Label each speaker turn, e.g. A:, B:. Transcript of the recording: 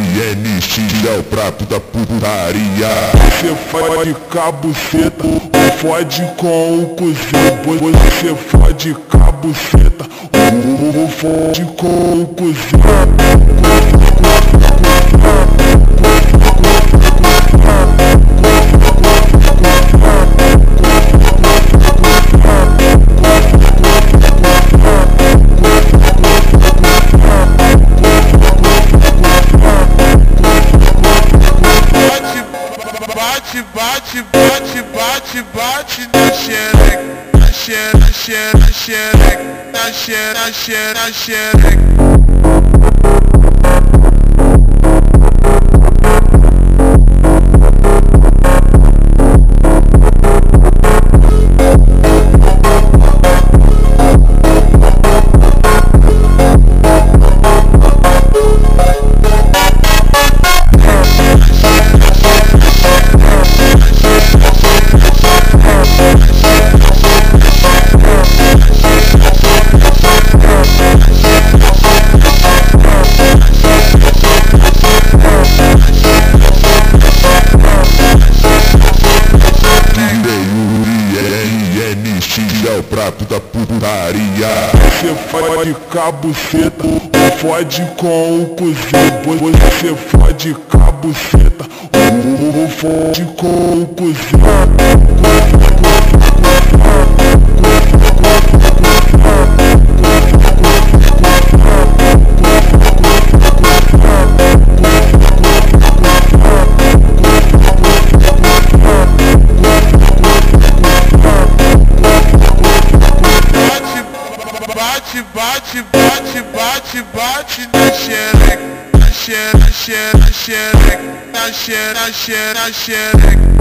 A: NX é o prato da putaria.
B: Você fode cabuceta, fode com o cozinho. Você fode cabuceta, fode com o cozinho. Bate, bate, bate, bate na xereca, na xereca, na xereca, na xereca, na xereca.
A: É o prato da putaria.
B: Você fode cabuceta, fode com o cozinho. Você fode cabuceta, fode com o cozinho. Bate, bate, bate, bate na xereca, na xereca, na xereca, na xereca, na xereca.